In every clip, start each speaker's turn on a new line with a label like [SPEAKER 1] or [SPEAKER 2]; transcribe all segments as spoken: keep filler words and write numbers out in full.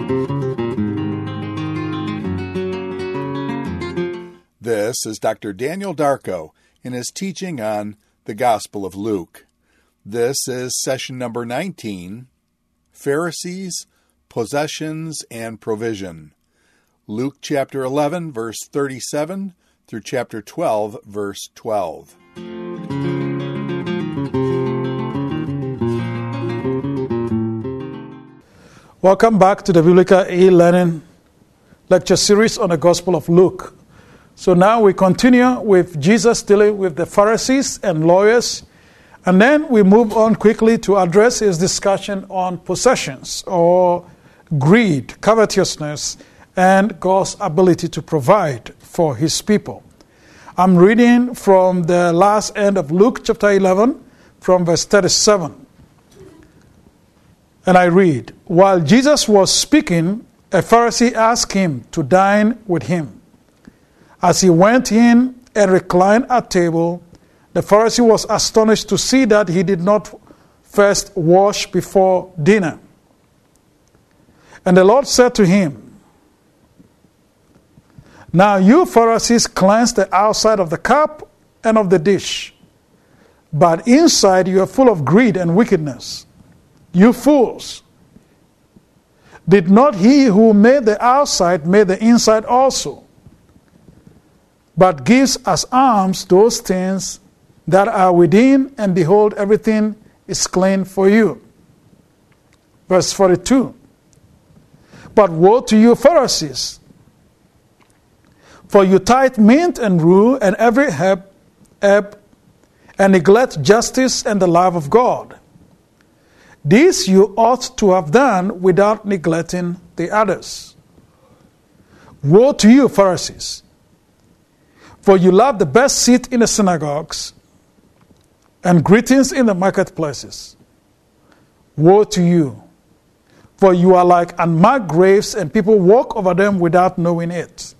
[SPEAKER 1] This is Doctor Daniel Darko in his teaching on the Gospel of Luke. This is session number nineteen, Pharisees, Possessions, and Provision. Luke chapter eleven, verse thirty-seven through chapter twelve, verse twelve.
[SPEAKER 2] Welcome back to the Biblical e-learning lecture series on the Gospel of Luke. So now we continue with Jesus dealing with the Pharisees and lawyers, and then we move on quickly to address his discussion on possessions or greed, covetousness, and God's ability to provide for his people. I'm reading from the last end of Luke chapter eleven, from verse thirty-seven. And I read, "While Jesus was speaking, a Pharisee asked him to dine with him. As he went in and reclined at table, the Pharisee was astonished to see that he did not first wash before dinner. And the Lord said to him, 'Now you Pharisees cleanse the outside of the cup and of the dish, but inside you are full of greed and wickedness. You fools! Did not he who made the outside make the inside also? But gives as alms those things that are within, and behold, everything is clean for you.'" Verse forty-two. "But woe to you, Pharisees! For you tithe mint and rue and every herb, herb, and neglect justice and the love of God. This you ought to have done without neglecting the others. Woe to you, Pharisees! For you love the best seat in the synagogues and greetings in the marketplaces. Woe to you! For you are like unmarked graves, and people walk over them without knowing it."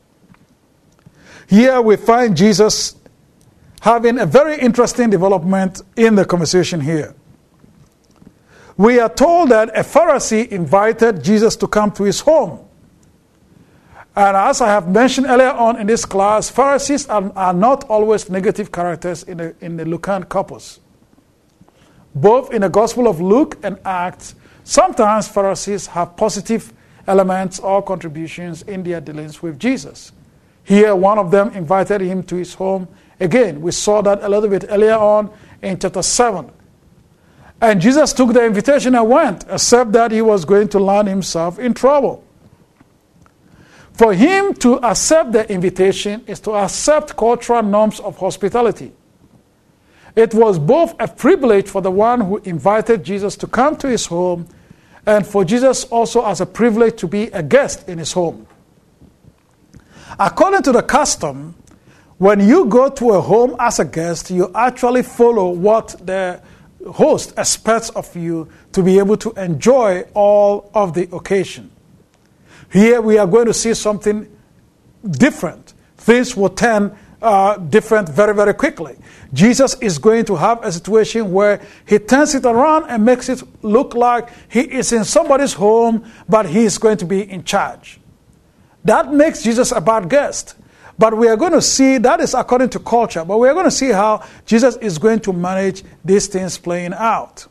[SPEAKER 2] Here we find Jesus having a very interesting development in the conversation here. We are told that a Pharisee invited Jesus to come to his home. And as I have mentioned earlier on in this class, Pharisees are, are not always negative characters in the, in the Lucan corpus. Both in the Gospel of Luke and Acts, sometimes Pharisees have positive elements or contributions in their dealings with Jesus. Here, one of them invited him to his home. Again, we saw that a little bit earlier on in chapter seven. And Jesus took the invitation and went, except that he was going to land himself in trouble. For him to accept the invitation is to accept cultural norms of hospitality. It was both a privilege for the one who invited Jesus to come to his home, and for Jesus also as a privilege to be a guest in his home. According to the custom, when you go to a home as a guest, you actually follow what the host expects of you to be able to enjoy all of the occasion. Here we are going to see something different. Things will turn uh, different very, very quickly. Jesus is going to have a situation where he turns it around and makes it look like he is in somebody's home, but he is going to be in charge. That makes Jesus a bad guest. But we are going to see, that is according to culture, but we are going to see how Jesus is going to manage these things playing out.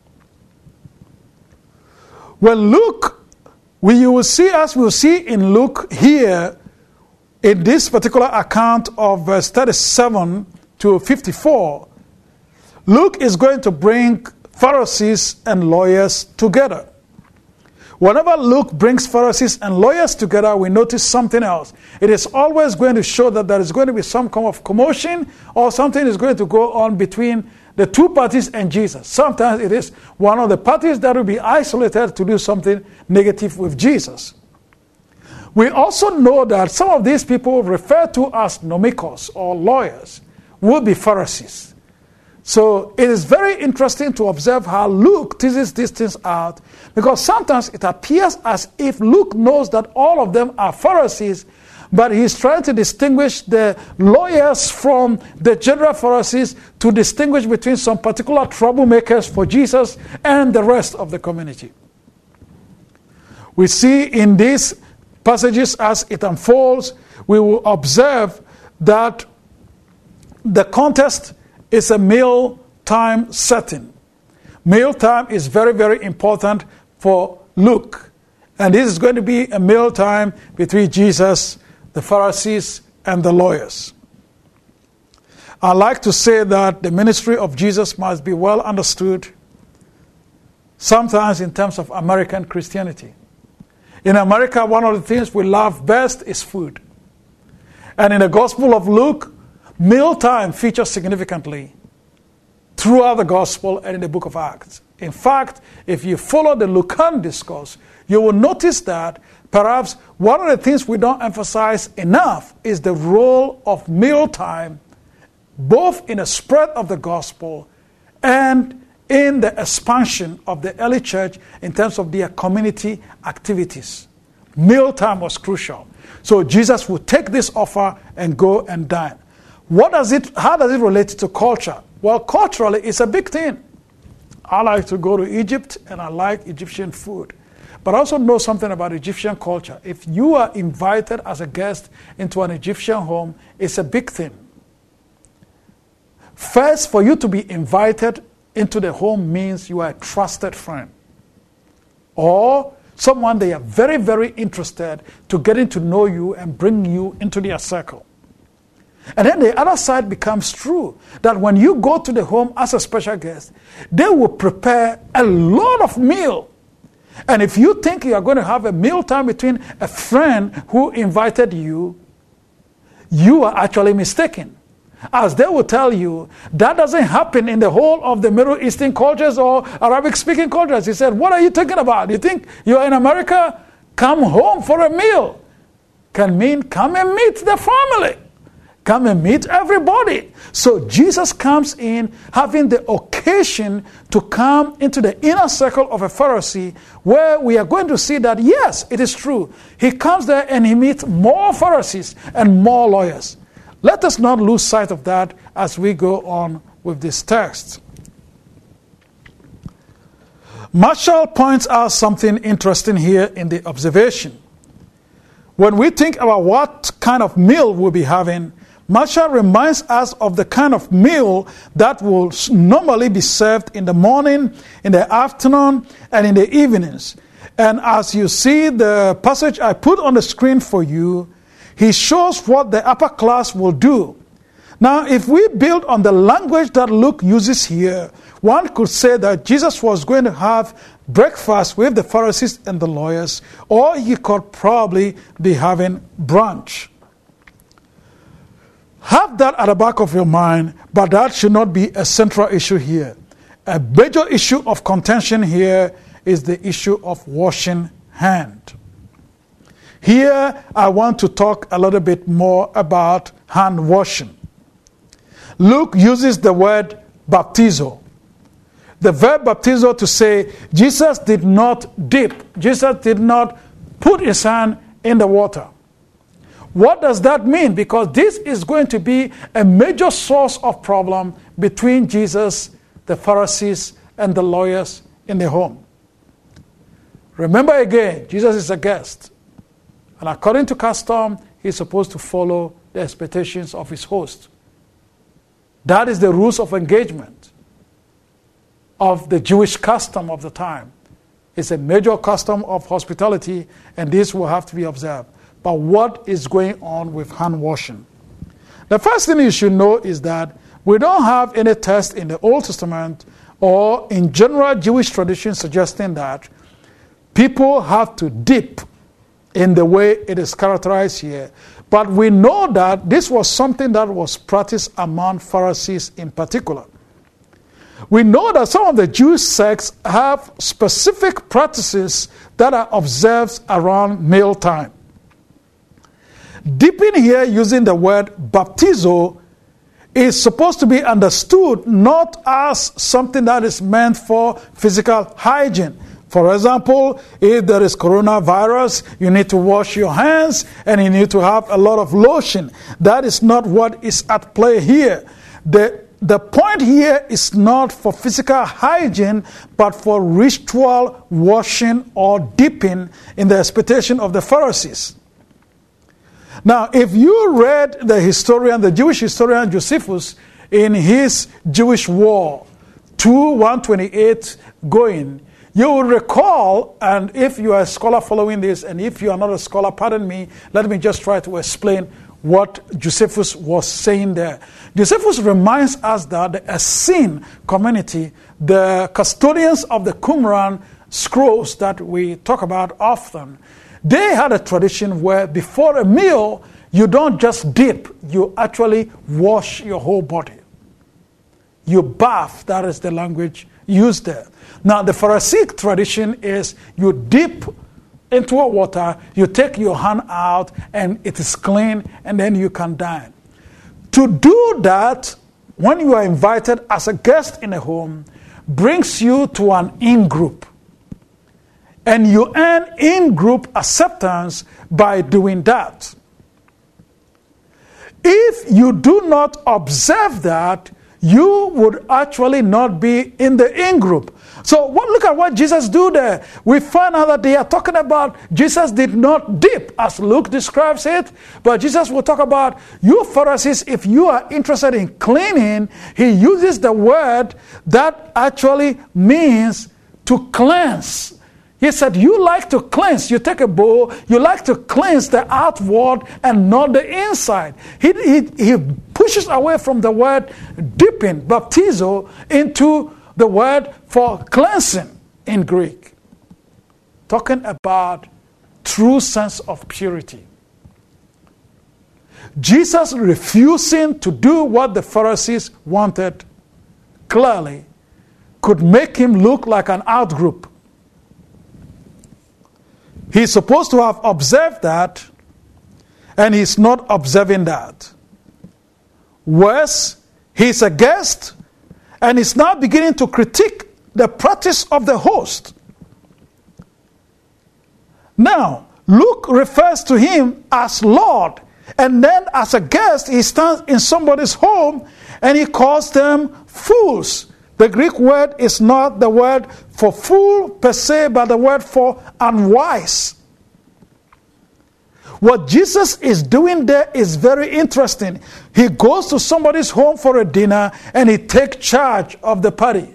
[SPEAKER 2] When Luke We, you will see, as we will see in Luke here, in this particular account of verse thirty-seven to fifty-four, Luke is going to bring Pharisees and lawyers together. Whenever Luke brings Pharisees and lawyers together, we notice something else. It is always going to show that there is going to be some kind of commotion or something is going to go on between the two parties and Jesus. Sometimes it is one of the parties that will be isolated to do something negative with Jesus. We also know that some of these people referred to as nomikos or lawyers will be Pharisees. So it is very interesting to observe how Luke teases these things out, because sometimes it appears as if Luke knows that all of them are Pharisees, but he's trying to distinguish the lawyers from the general Pharisees to distinguish between some particular troublemakers for Jesus and the rest of the community. We see in these passages as it unfolds, we will observe that the context is a meal time setting. Meal time is very, very important for Luke. And this is going to be a meal time between Jesus, the Pharisees, and the lawyers. I like to say that the ministry of Jesus must be well understood, sometimes in terms of American Christianity. In America, one of the things we love best is food. And in the Gospel of Luke, mealtime features significantly throughout the Gospel and in the book of Acts. In fact, if you follow the Lucan discourse, you will notice that perhaps one of the things we don't emphasize enough is the role of mealtime, both in the spread of the gospel and in the expansion of the early church in terms of their community activities. Mealtime was crucial. So Jesus would take this offer and go and dine. What does it, how does it relate to culture? Well, culturally, it's a big thing. I like to go to Egypt, and I like Egyptian food. But I also know something about Egyptian culture. If you are invited as a guest into an Egyptian home, it's a big thing. First, for you to be invited into the home means you are a trusted friend, or someone they are very, very interested to getting to know you and bring you into their circle. And then the other side becomes true, that when you go to the home as a special guest, they will prepare a lot of meal. And if you think you are going to have a meal time between a friend who invited you, you are actually mistaken. As they will tell you, that doesn't happen in the whole of the Middle Eastern cultures or Arabic-speaking cultures. He said, what are you talking about? You think you're in America? Come home for a meal. Can mean come and meet the family. Come and meet everybody. So Jesus comes in having the occasion to come into the inner circle of a Pharisee, where we are going to see that, yes, it is true. He comes there and he meets more Pharisees and more lawyers. Let us not lose sight of that as we go on with this text. Marshall points out something interesting here in the observation. When we think about what kind of meal we'll be having, Marshall reminds us of the kind of meal that will normally be served in the morning, in the afternoon, and in the evenings. And as you see the passage I put on the screen for you, he shows what the upper class will do. Now, if we build on the language that Luke uses here, one could say that Jesus was going to have breakfast with the Pharisees and the lawyers, or he could probably be having brunch. Have that at the back of your mind, but that should not be a central issue here. A major issue of contention here is the issue of washing hands. Here, I want to talk a little bit more about hand washing. Luke uses the word baptizo. The verb baptizo to say Jesus did not dip. Jesus did not put his hand in the water. What does that mean? Because this is going to be a major source of problem between Jesus, the Pharisees, and the lawyers in the home. Remember again, Jesus is a guest. And according to custom, he's supposed to follow the expectations of his host. That is the rules of engagement of the Jewish custom of the time. It's a major custom of hospitality, and this will have to be observed. But what is going on with hand washing? The first thing you should know is that we don't have any text in the Old Testament or in general Jewish tradition suggesting that people have to dip in the way it is characterized here. But we know that this was something that was practiced among Pharisees in particular. We know that some of the Jewish sects have specific practices that are observed around mealtime. Dipping here, using the word baptizo, is supposed to be understood not as something that is meant for physical hygiene. For example, if there is coronavirus, you need to wash your hands and you need to have a lot of lotion. That is not what is at play here. The, the point here is not for physical hygiene, but for ritual washing or dipping in the expectation of the Pharisees. Now, if you read the historian, the Jewish historian Josephus, in his Jewish War, two one twenty-eight going, you will recall, and if you are a scholar following this, and if you are not a scholar, pardon me, let me just try to explain what Josephus was saying there. Josephus reminds us that the Essene community, the custodians of the Qumran scrolls that we talk about often, they had a tradition where before a meal, you don't just dip, you actually wash your whole body. You bath, that is the language used there. Now, the Pharisaic tradition is you dip into a water, you take your hand out, and it is clean, and then you can dine. To do that, when you are invited as a guest in a home, brings you to an in-group. And you earn in-group acceptance by doing that. If you do not observe that, you would actually not be in the in-group. So what, look at what Jesus do there. We find out that they are talking about Jesus did not dip, as Luke describes it. But Jesus will talk about, you Pharisees, if you are interested in cleaning, he uses the word that actually means to cleanse. He said, you like to cleanse. You take a bowl, you like to cleanse the outward and not the inside. He, he, he pushes away from the word dipping, baptizo, into the word for cleansing in Greek. Talking about true sense of purity. Jesus refusing to do what the Pharisees wanted clearly could make him look like an outgroup. He's supposed to have observed that, and he's not observing that. Worse, he's a guest, and he's now beginning to critique the practice of the host. Now, Luke refers to him as Lord, and then as a guest, he stands in somebody's home, and he calls them fools. The Greek word is not the word for fool per se, but the word for unwise. What Jesus is doing there is very interesting. He goes to somebody's home for a dinner and he takes charge of the party.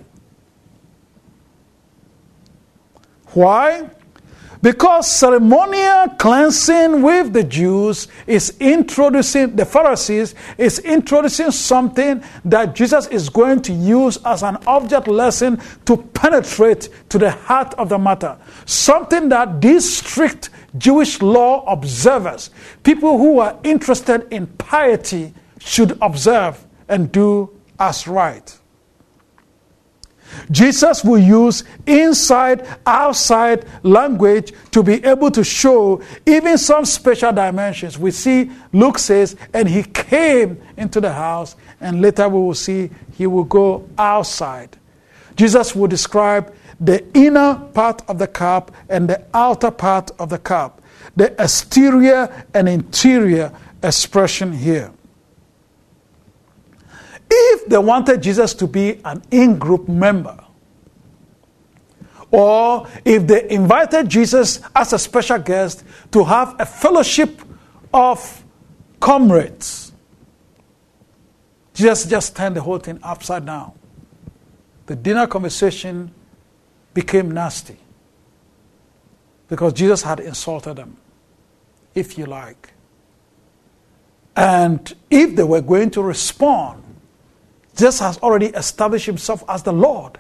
[SPEAKER 2] Why? Because ceremonial cleansing with the Jews is introducing, the Pharisees is introducing something that Jesus is going to use as an object lesson to penetrate to the heart of the matter. Something that these strict Jewish law observers, people who are interested in piety, should observe and do as right. Jesus will use inside, outside language to be able to show even some special dimensions. We see Luke says, and he came into the house, and later we will see he will go outside. Jesus will describe the inner part of the cup and the outer part of the cup, the exterior and interior expression here. If they wanted Jesus to be an in-group member, or if they invited Jesus as a special guest to have a fellowship of comrades, Jesus just turned the whole thing upside down. The dinner conversation became nasty because Jesus had insulted them, if you like. And if they were going to respond, Jesus has already established himself as the Lord.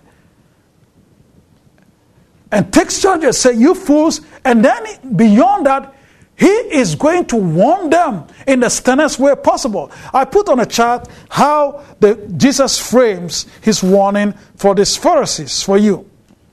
[SPEAKER 2] And takes charge and say, you fools. And then beyond that, he is going to warn them in the sternest way possible. I put on a chart how the, Jesus frames his warning for these Pharisees, for you.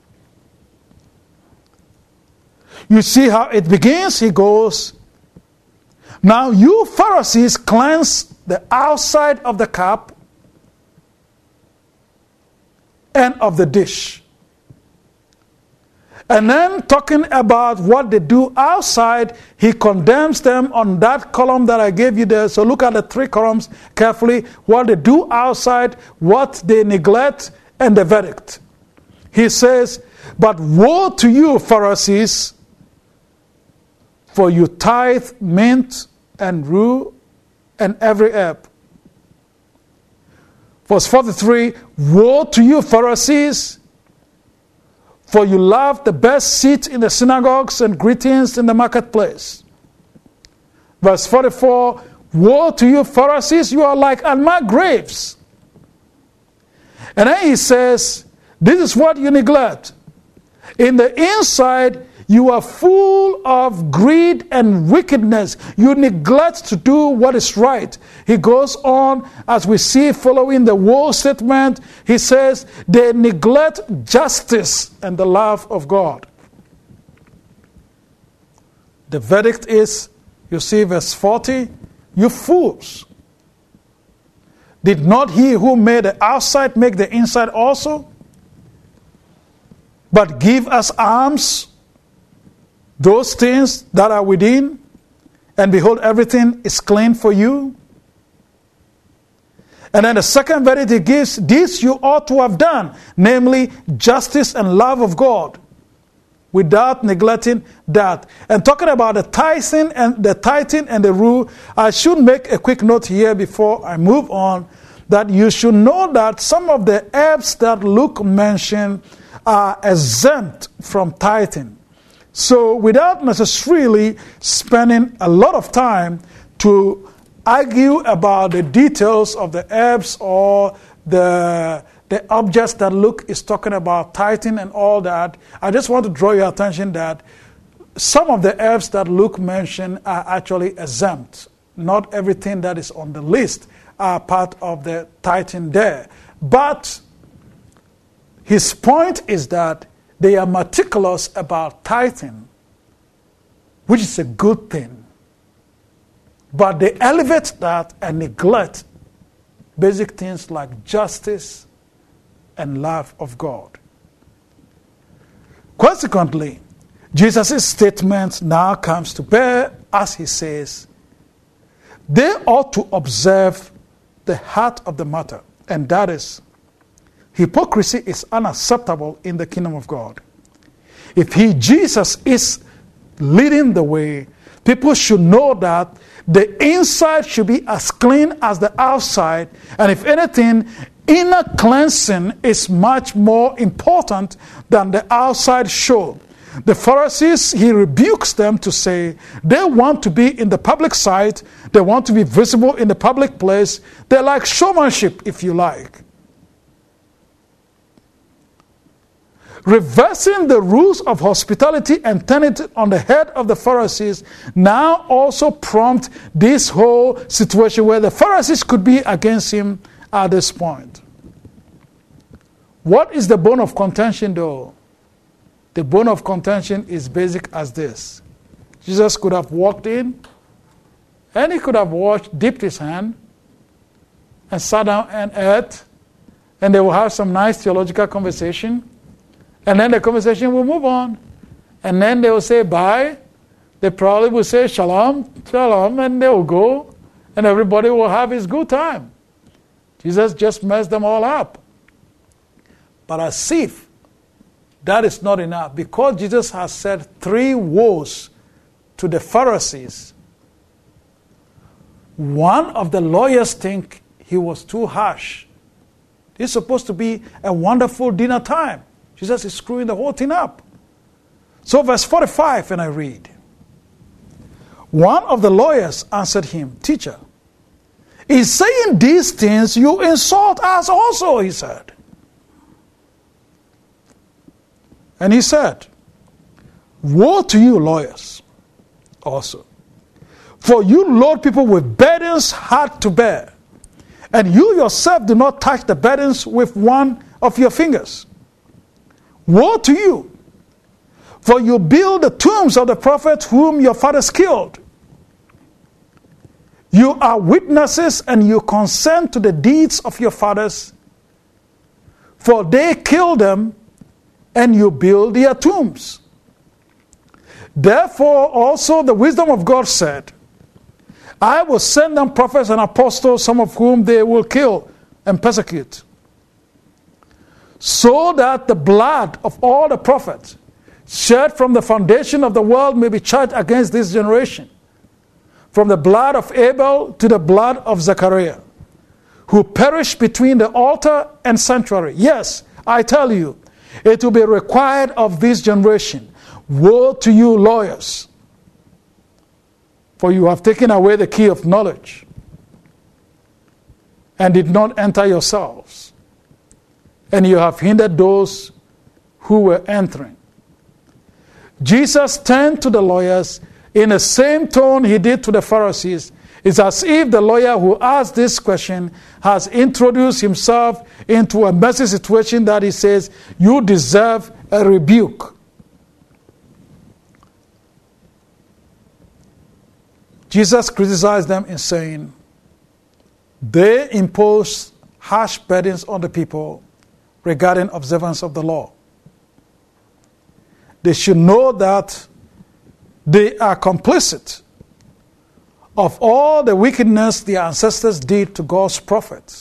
[SPEAKER 2] You see how it begins? He goes, now you Pharisees cleanse the outside of the cup and of the dish, And then talking about what they do outside, he condemns them on that column that I gave you there. So look at the three columns carefully. What they do outside, what they neglect, and the verdict. He says, but woe to you, Pharisees, for you tithe mint and rue and every herb. Verse forty-three, woe to you, Pharisees, for you love the best seat in the synagogues and greetings in the marketplace. Verse forty-four, woe to you, Pharisees, you are like unmarked graves. And then he says, this is what you neglect. In the inside, you are full of greed and wickedness. You neglect to do what is right. He goes on, as we see following the woe statement, he says, they neglect justice and the love of God. The verdict is, you see verse forty, you fools. Did not he who made the outside make the inside also? But give us alms those things that are within, and behold, everything is clean for you. And then the second verdict he gives, this you ought to have done, namely justice and love of God, without neglecting that. And talking about the tithing and the tithing and the rule, I should make a quick note here before I move on, that you should know that some of the herbs that Luke mentioned are exempt from tithing. So without necessarily spending a lot of time to argue about the details of the herbs or the, the objects that Luke is talking about, tithing and all that, I just want to draw your attention that some of the herbs that Luke mentioned are actually exempt. Not everything that is on the list are part of the tithing there. But his point is that they are meticulous about tithing, which is a good thing. But they elevate that and neglect basic things like justice and love of God. Consequently, Jesus' statement now comes to bear as he says, they ought to observe the heart of the matter, and that is, hypocrisy is unacceptable in the kingdom of God. If he, Jesus, is leading the way, people should know that the inside should be as clean as the outside. And if anything, inner cleansing is much more important than the outside show. The Pharisees, he rebukes them to say, they want to be in the public sight, they want to be visible in the public place. They like showmanship, if you like. Reversing the rules of hospitality and turning it on the head of the Pharisees now also prompt this whole situation where the Pharisees could be against him at this point. What is the bone of contention though? The bone of contention is basic as this. Jesus could have walked in and he could have washed, dipped his hand and sat down and ate, and they will have some nice theological conversation. And then the conversation will move on. And then they will say bye. They probably will say shalom, shalom, and they will go. And everybody will have his good time. Jesus just messed them all up. But as if that is not enough, because Jesus has said three woes to the Pharisees, one of the lawyers think he was too harsh. It's supposed to be a wonderful dinner time. Jesus is screwing the whole thing up. So verse forty-five, and I read, one of the lawyers answered him, Teacher, in saying these things you insult us also, he said. And he said, woe to you, lawyers, also. For you load people with burdens hard to bear, and you yourself do not touch the burdens with one of your fingers. Woe to you, for you build the tombs of the prophets whom your fathers killed. You are witnesses and you consent to the deeds of your fathers, for they killed them and you build their tombs. Therefore also the wisdom of God said, I will send them prophets and apostles, some of whom they will kill and persecute, so that the blood of all the prophets shed from the foundation of the world may be charged against this generation, from the blood of Abel to the blood of Zechariah, who perished between the altar and sanctuary. Yes, I tell you, it will be required of this generation. Woe to you, lawyers, for you have taken away the key of knowledge and did not enter yourselves, and you have hindered those who were entering. Jesus turned to the lawyers in the same tone he did to the Pharisees. It's as if the lawyer who asked this question has introduced himself into a messy situation that he says, you deserve a rebuke. Jesus criticized them in saying, they impose harsh burdens on the people regarding observance of the law. They should know that they are complicit of all the wickedness their ancestors did to God's prophets.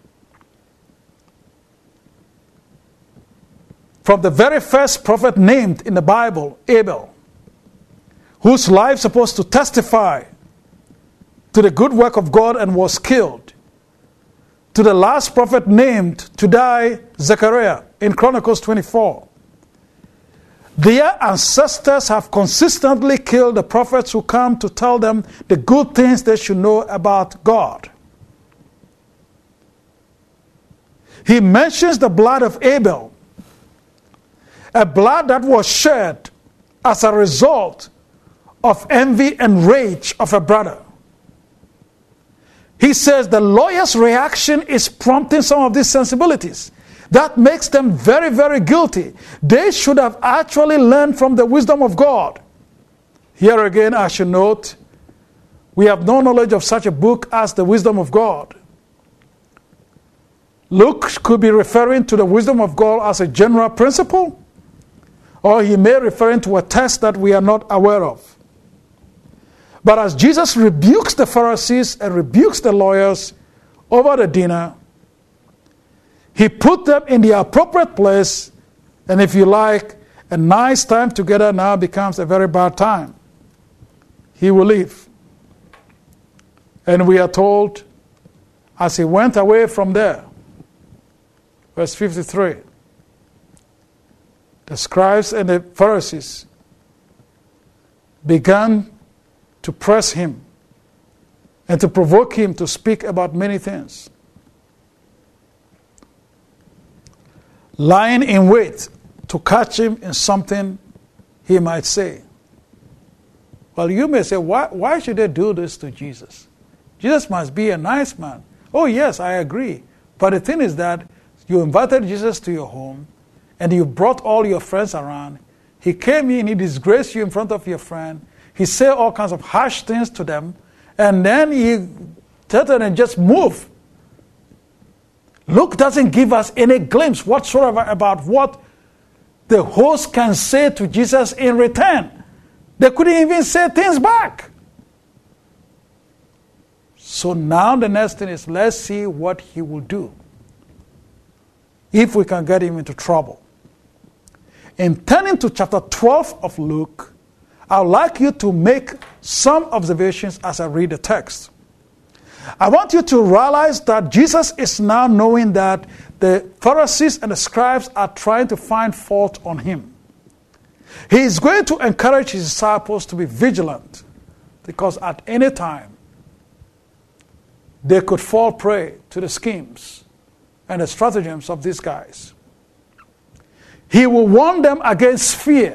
[SPEAKER 2] From the very first prophet named in the Bible, Abel, whose life is supposed to testify to the good work of God and was killed, to the last prophet named to die, Zechariah, in Chronicles twenty-four. Their ancestors have consistently killed the prophets who come to tell them the good things they should know about God. He mentions the blood of Abel, a blood that was shed as a result of envy and rage of a brother. He says the lawyer's reaction is prompting some of these sensibilities. That makes them very, very guilty. They should have actually learned from the wisdom of God. Here again, I should note, we have no knowledge of such a book as the wisdom of God. Luke could be referring to the wisdom of God as a general principle, or he may refer to a text that we are not aware of. But as Jesus rebukes the Pharisees and rebukes the lawyers over the dinner, he put them in the appropriate place, and if you like, a nice time together now becomes a very bad time. He will leave. And we are told, as he went away from there, verse fifty-three, the scribes and the Pharisees began to press him and to provoke him to speak about many things. Lying in wait to catch him in something he might say. Well, you may say, why, why should they do this to Jesus? Jesus must be a nice man. Oh, yes, I agree. But the thing is that you invited Jesus to your home and you brought all your friends around. He came in, he disgraced you in front of your friend. He said all kinds of harsh things to them. And then he turned and just moved. Luke doesn't give us any glimpse whatsoever about what the host can say to Jesus in return. They couldn't even say things back. So now the next thing is, let's see what he will do if we can get him into trouble. In turning to chapter twelve of Luke, I would like you to make some observations as I read the text. I want you to realize that Jesus is now knowing that the Pharisees and the scribes are trying to find fault on him. He is going to encourage his disciples to be vigilant, because at any time they could fall prey to the schemes and the stratagems of these guys. He will warn them against fear,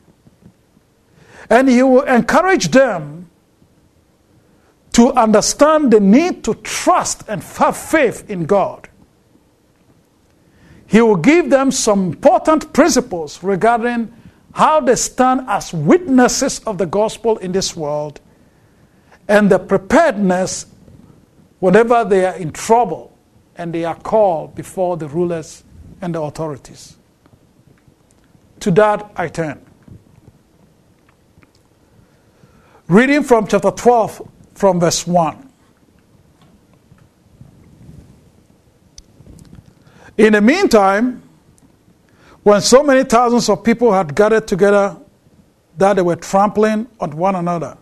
[SPEAKER 2] and he will encourage them to understand the need to trust and have faith in God. He will give them some important principles regarding how they stand as witnesses of the gospel in this world, and the preparedness whenever they are in trouble and they are called before the rulers and the authorities. to that I turn. Reading from chapter twelve, from verse one. In the meantime, when so many thousands of people had gathered together that they were trampling on one another,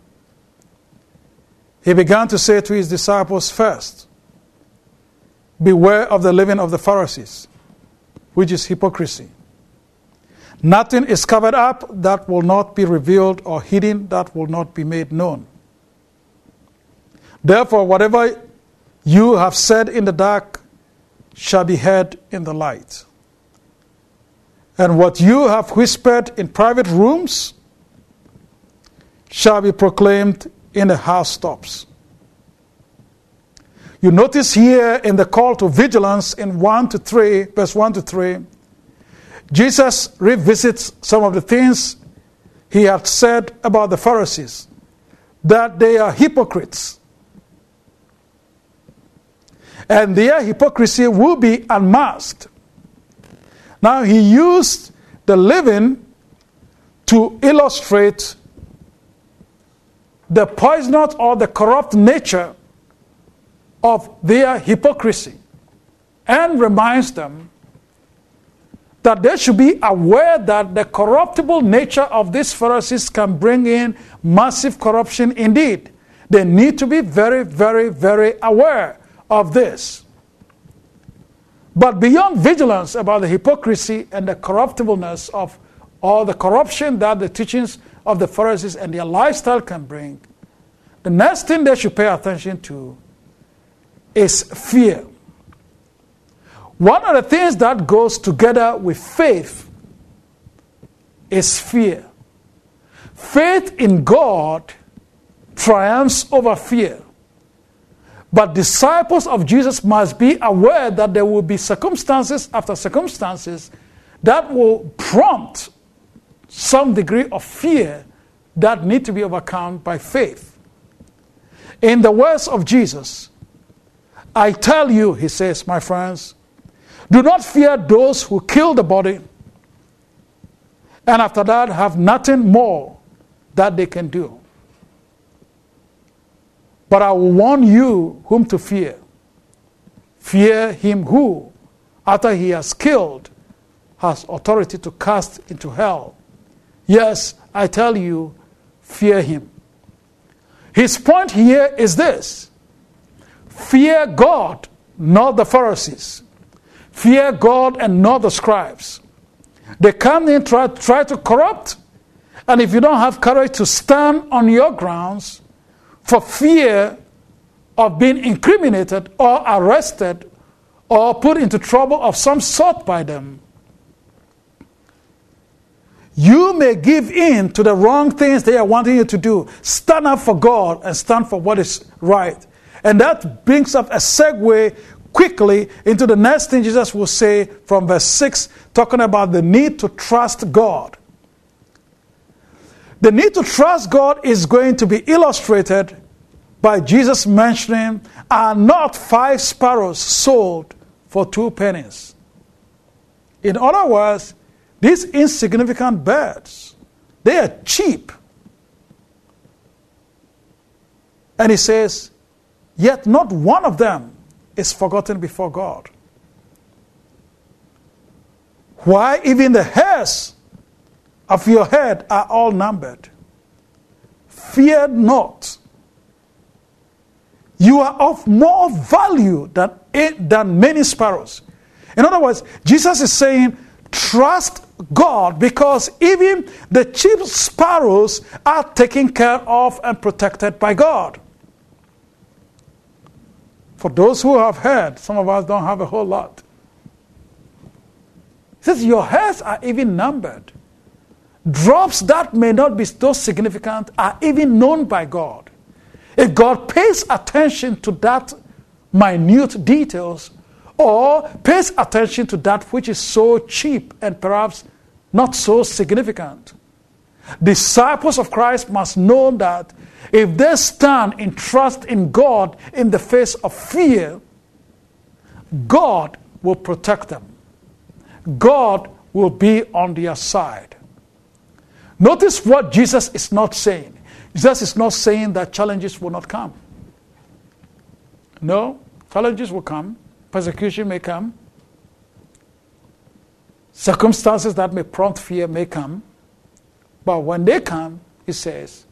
[SPEAKER 2] he began to say to his disciples first, beware of the leaven of the Pharisees, which is hypocrisy. Nothing is covered up that will not be revealed, or hidden that will not be made known. Therefore, whatever you have said in the dark shall be heard in the light. And what you have whispered in private rooms shall be proclaimed in the housetops. You notice here in the call to vigilance in one to three, verse one to three, Jesus revisits some of the things he had said about the Pharisees, that they are hypocrites. And their hypocrisy will be unmasked. Now he used the leaven to illustrate the poisonous or the corrupt nature of their hypocrisy, and reminds them that they should be aware that the corruptible nature of these Pharisees can bring in massive corruption indeed. They need to be very, very, very aware of this. But beyond vigilance about the hypocrisy and the corruptibleness of all the corruption that the teachings of the Pharisees and their lifestyle can bring, the next thing they should pay attention to is fear. One of the things that goes together with faith is fear. Faith in God triumphs over fear. But disciples of Jesus must be aware that there will be circumstances after circumstances that will prompt some degree of fear that need to be overcome by faith. In the words of Jesus, I tell you, he says, my friends, do not fear those who kill the body, and after that have nothing more that they can do. But I will warn you whom to fear. Fear him who, after he has killed, has authority to cast into hell. Yes, I tell you, fear him. His point here is this: fear God, not the Pharisees. Fear God and not the scribes. They come in, try, try to corrupt, and if you don't have courage to stand on your grounds for fear of being incriminated or arrested or put into trouble of some sort by them, you may give in to the wrong things they are wanting you to do. Stand up for God and stand for what is right. And that brings up a segue quickly into the next thing Jesus will say from verse six, talking about the need to trust God. The need to trust God is going to be illustrated by Jesus mentioning, are not five sparrows sold for two pennies? In other words, these insignificant birds, they are cheap. And he says, yet not one of them is forgotten before God. Why, even the hairs of your head are all numbered. Fear not. You are of more value than, than many sparrows. In other words, Jesus is saying, trust God, because even the cheap sparrows are taken care of and protected by God. For those who have heard, some of us don't have a whole lot. He says, your hairs are even numbered. Drops that may not be so significant are even known by God. If God pays attention to that minute details, or pays attention to that which is so cheap and perhaps not so significant, disciples of Christ must know that if they stand in trust in God in the face of fear, God will protect them. God will be on their side. Notice what Jesus is not saying. Jesus is not saying that challenges will not come. No, challenges will come. Persecution may come. Circumstances that may prompt fear may come. But when they come, he says,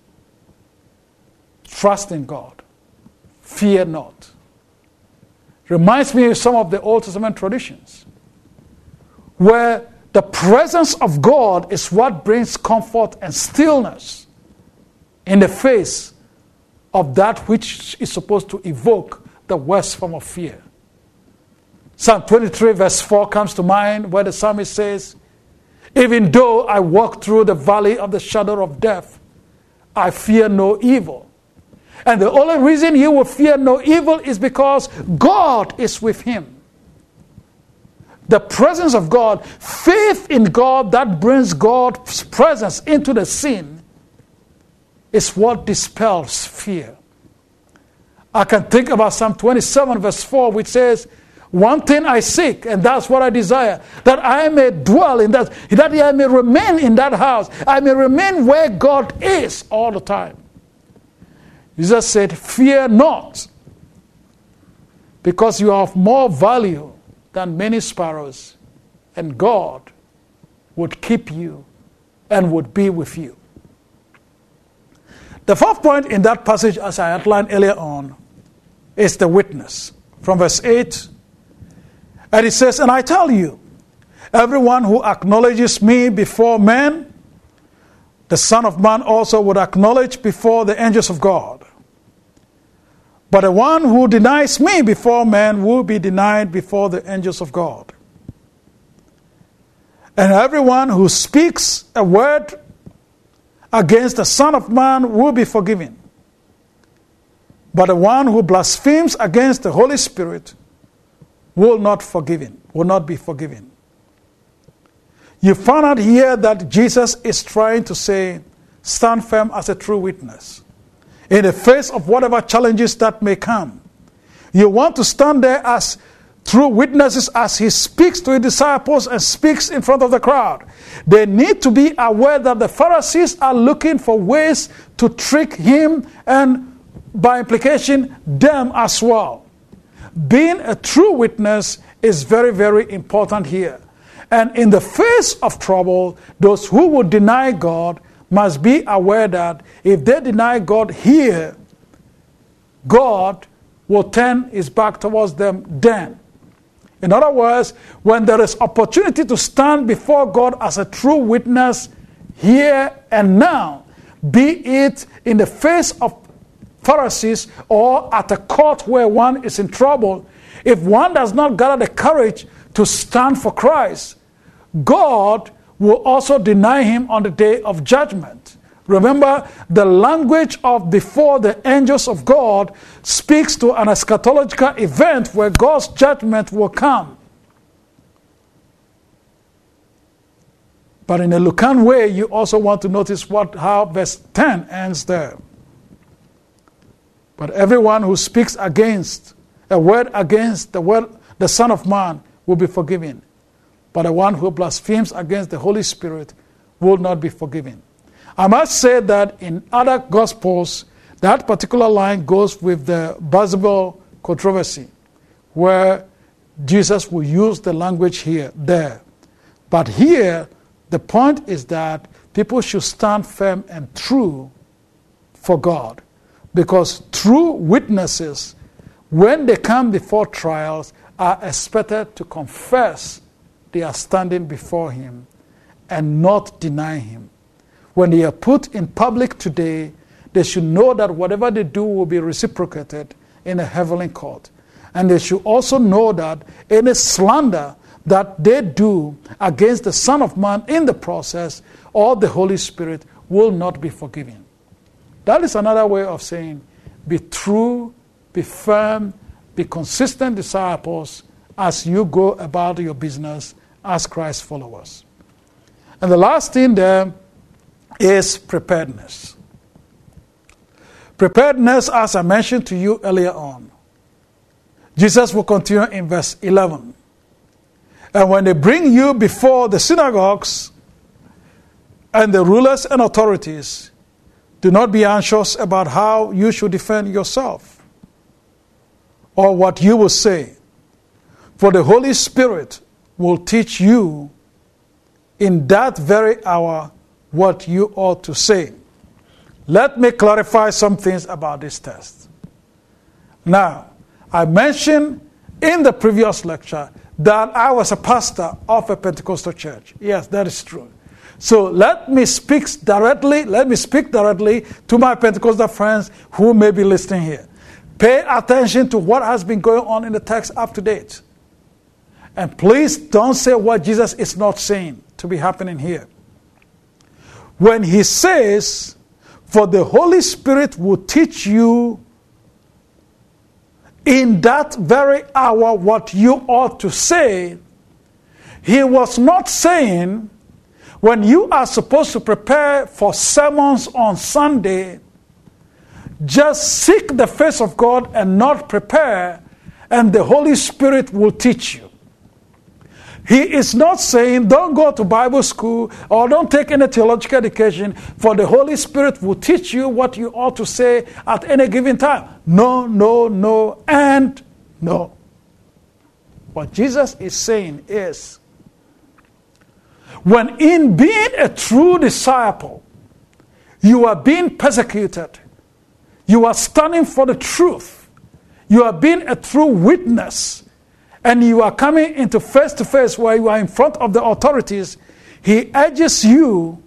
[SPEAKER 2] trust in God. Fear not. Reminds me of some of the Old Testament traditions where the presence of God is what brings comfort and stillness in the face of that which is supposed to evoke the worst form of fear. Psalm twenty-three verse four comes to mind where the psalmist says, even though I walk through the valley of the shadow of death, I fear no evil. And the only reason he will fear no evil is because God is with him. The presence of God, faith in God that brings God's presence into the scene is what dispels fear. I can think about Psalm twenty-seven verse four, which says, one thing I seek, and that's what I desire, that I may dwell in that, that I may remain in that house. I may remain where God is all the time. Jesus said, fear not, because you are of more value than many sparrows, and God would keep you and would be with you. The fourth point in that passage, as I outlined earlier on, is the witness. From verse eight, and it says, and I tell you, everyone who acknowledges me before men, the Son of Man also would acknowledge before the angels of God. But the one who denies me before men will be denied before the angels of God. And everyone who speaks a word against the Son of Man will be forgiven. But the one who blasphemes against the Holy Spirit will not forgiven, will not be forgiven. You found out here that Jesus is trying to say, stand firm as a true witness in the face of whatever challenges that may come. You want to stand there as true witnesses as he speaks to his disciples and speaks in front of the crowd. They need to be aware that the Pharisees are looking for ways to trick him and, by implication, them as well. Being a true witness is very, very important here. And in the face of trouble, those who would deny God must be aware that if they deny God here, God will turn his back towards them then. In other words, when there is opportunity to stand before God as a true witness here and now, be it in the face of Pharisees or at a court where one is in trouble, if one does not gather the courage to stand for Christ, God will also deny him on the day of judgment. Remember, the language of before the angels of God speaks to an eschatological event where God's judgment will come. But in a Lucan way, you also want to notice what how verse ten ends there. But everyone who speaks against, a word against the word, the Son of Man will be forgiven. But the one who blasphemes against the Holy Spirit will not be forgiven. I must say that in other Gospels, that particular line goes with the Beelzebul controversy, where Jesus will use the language here, there. But here, the point is that people should stand firm and true for God. Because true witnesses, when they come before trials, are expected to confess they are standing before him and not deny him. When they are put in public today, they should know that whatever they do will be reciprocated in a heavenly court. And they should also know that any slander that they do against the Son of Man in the process or the Holy Spirit will not be forgiven. That is another way of saying, be true, be firm, be consistent disciples as you go about your business as Christ followers. And the last thing there is preparedness. Preparedness, as I mentioned to you earlier on. Jesus will continue in verse eleven. And when they bring you before the synagogues and the rulers and authorities, do not be anxious about how you should defend yourself or what you will say, for the Holy Spirit will teach you in that very hour what you ought to say. Let me clarify some things about this text. Now, I mentioned in the previous lecture that I was a pastor of a Pentecostal church. Yes, that is true. So let me speak directly, let me speak directly to my Pentecostal friends who may be listening here. Pay attention to what has been going on in the text up to date. And please don't say what Jesus is not saying to be happening here. When he says, for the Holy Spirit will teach you in that very hour what you ought to say, he was not saying when you are supposed to prepare for sermons on Sunday, just seek the face of God and not prepare, and the Holy Spirit will teach you. He is not saying don't go to Bible school or don't take any theological education, for the Holy Spirit will teach you what you ought to say at any given time. No, no, no, and no. What Jesus is saying is, when in being a true disciple, you are being persecuted, you are standing for the truth, you are being a true witness, and you are coming into face-to-face where you are in front of the authorities, he urges you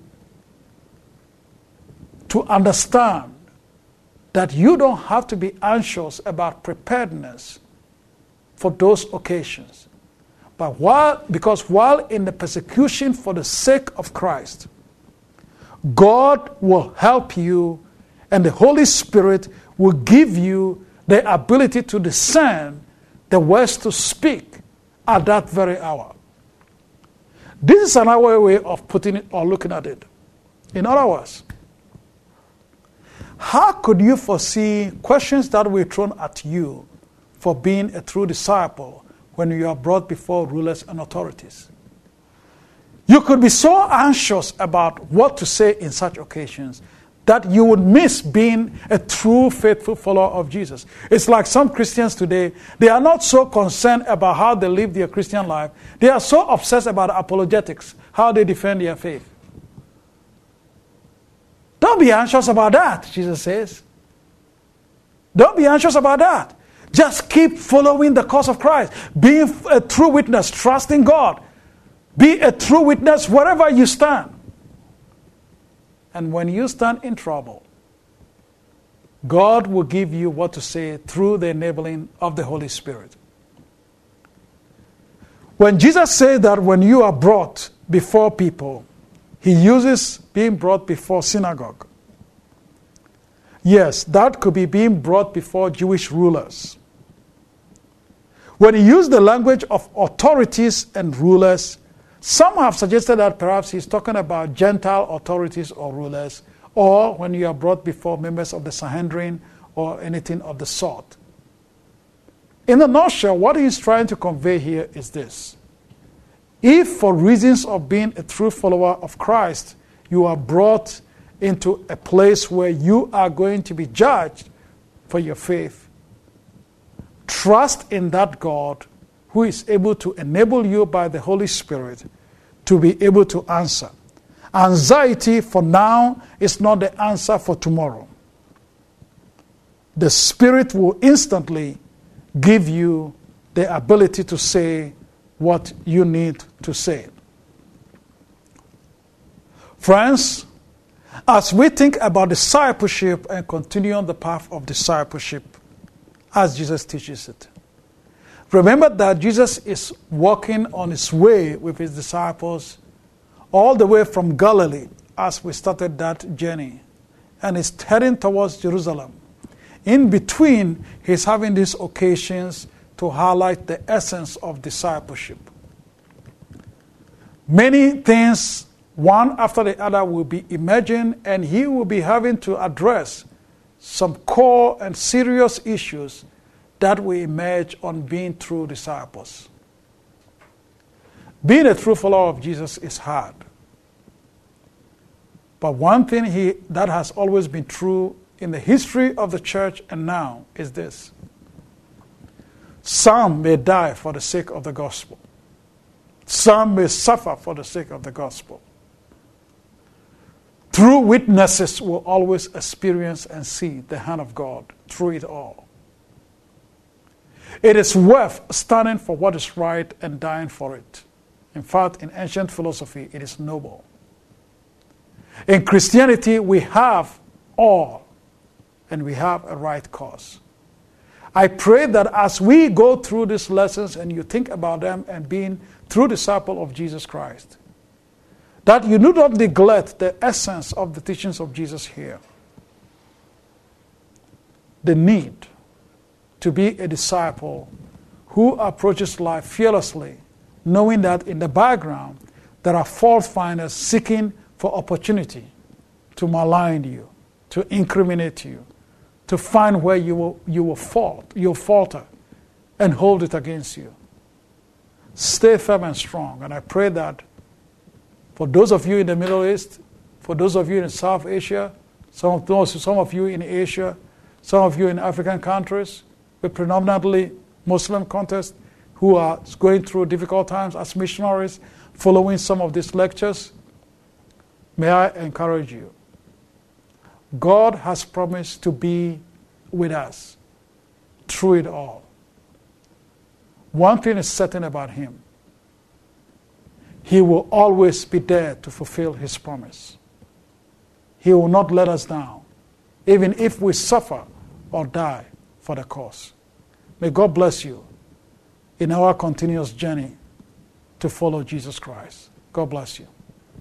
[SPEAKER 2] to understand that you don't have to be anxious about preparedness for those occasions. But while, because while in the persecution for the sake of Christ, God will help you, and the Holy Spirit will give you the ability to discern the words to speak at that very hour. This is another way of putting it or looking at it. In other words, how could you foresee questions that were thrown at you for being a true disciple when you are brought before rulers and authorities? You could be so anxious about what to say in such occasions that you would miss being a true faithful follower of Jesus. It's like some Christians today, they are not so concerned about how they live their Christian life. They are so obsessed about apologetics, how they defend their faith. Don't be anxious about that, Jesus says. Don't be anxious about that. Just keep following the cause of Christ. Being a true witness, trusting God. Be a true witness wherever you stand. And when you stand in trouble, God will give you what to say through the enabling of the Holy Spirit. When Jesus said that when you are brought before people, he uses being brought before synagogue. Yes, that could be being brought before Jewish rulers. When he used the language of authorities and rulers, some have suggested that perhaps he's talking about Gentile authorities or rulers, or when you are brought before members of the Sanhedrin or anything of the sort. In a nutshell, what he's trying to convey here is this. If for reasons of being a true follower of Christ, you are brought into a place where you are going to be judged for your faith, trust in that God who is able to enable you by the Holy Spirit to be able to answer. Anxiety for now is not the answer for tomorrow. The Spirit will instantly give you the ability to say what you need to say. Friends, as we think about discipleship and continue on the path of discipleship as Jesus teaches it, remember that Jesus is walking on his way with his disciples all the way from Galilee as we started that journey, and is heading towards Jerusalem. In between, he's having these occasions to highlight the essence of discipleship. Many things, one after the other, will be emerging, and he will be having to address some core and serious issues that will emerge on being true disciples. Being a true follower of Jesus is hard. But one thing he, that has always been true in the history of the church and now is this. Some may die for the sake of the gospel. Some may suffer for the sake of the gospel. True witnesses will always experience and see the hand of God through it all. It is worth standing for what is right and dying for it. In fact, in ancient philosophy, it is noble. In Christianity, we have all, and we have a right cause. I pray that as we go through these lessons and you think about them and being true disciple of Jesus Christ, that you do not neglect the essence of the teachings of Jesus here. The need to be a disciple who approaches life fearlessly, knowing that in the background there are fault finders seeking for opportunity to malign you, to incriminate you, to find where you will, you will fault, you'll falter, and hold it against you. Stay firm and strong, and I pray that for those of you in the Middle East, for those of you in South Asia, some of those, some of you in Asia, some of you in African countries with predominantly Muslim context who are going through difficult times as missionaries, following some of these lectures, may I encourage you. God has promised to be with us through it all. One thing is certain about him. He will always be there to fulfill his promise. He will not let us down, even if we suffer or die for the cause. May God bless you in our continuous journey to follow Jesus Christ. God bless you.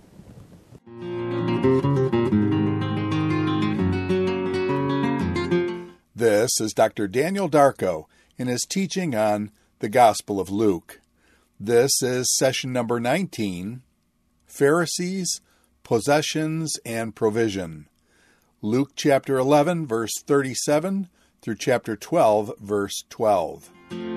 [SPEAKER 1] This is Doctor Daniel Darko in his teaching on the Gospel of Luke. This is session number nineteen, Pharisees, Possessions, and Provision. Luke chapter eleven, verse thirty-seven through chapter twelve, verse twelve.